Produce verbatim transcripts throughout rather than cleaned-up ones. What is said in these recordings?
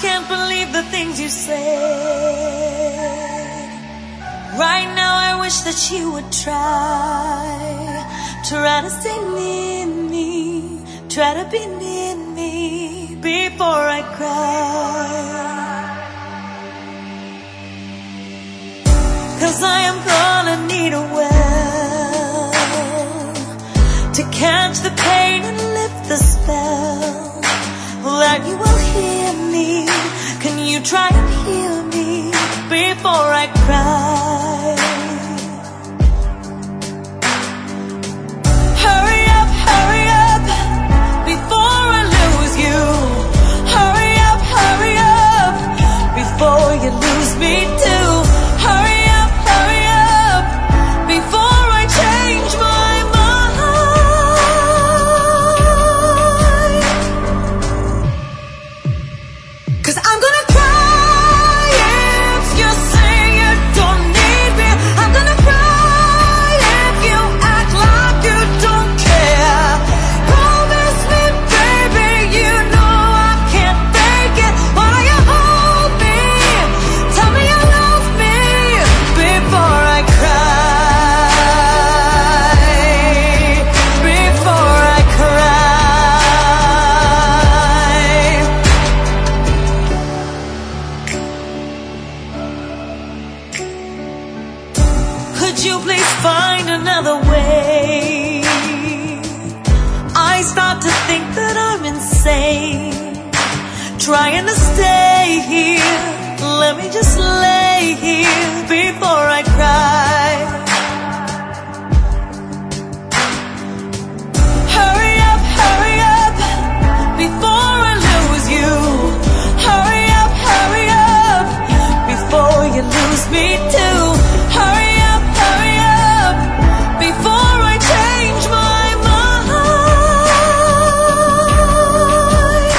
can't believe the things you say. Right now I wish that you would try, try to stay near me, try to be near me before I cry. 'Cause I am gonna need a well to catch the pain and lift the spell. That you will hear me. Can you try and hear me before I cry? Hurry up, hurry up before I lose you. Hurry up, hurry up before you lose me too. Hurry up, hurry up before I change my mind. 'Cause I'm gonna cry if you say you don't need me. I'm gonna cry if you act like you don't care. Promise me, baby, you know I can't fake it. Why you hold me? Tell me you love me before I cry. Before I cry. Could you please find another way? I start to think that I'm insane, trying to stay here. Let me just lay here before I cry. Hurry up, hurry up before I lose you. Hurry up, hurry up before you lose me too. Hurry up, hurry up before I change my mind.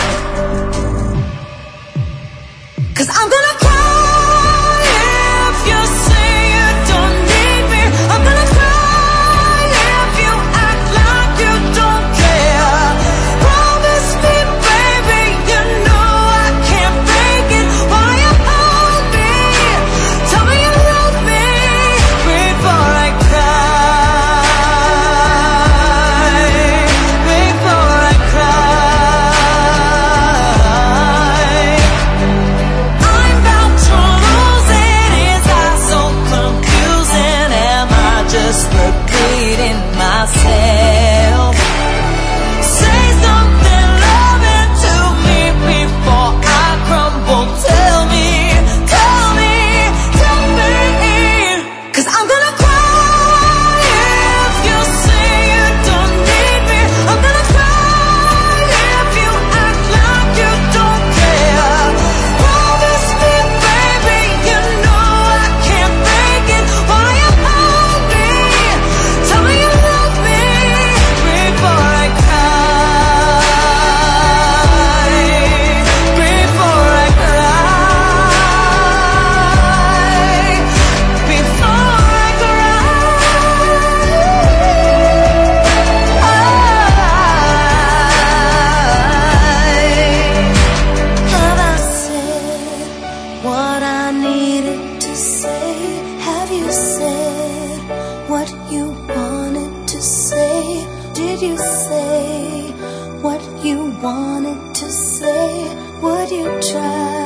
'Cause I'm gonna cry if you say you don't need me. I'm gonna cry if you act like you don't care. Promise me, baby, you know I can't fake it. Why you hold me? Tell me you love me before I cry. Before I cry. I'm about to lose it. Is that so confusing? Am I just repeating myself? Say something loving to me before I crumble. Tell me, tell me, tell me. 'Cause I'm gonna cry if you say you don't need me. I'm gonna cry if you act like you don't care. Promise me, baby, you know I can't fake it. Why you hold me? Tell me you love me before I cry. Before I cry. Before I cry. Have I said what I needed to say? Have you said what you wanted to say? Did you say what you wanted to say? Would you try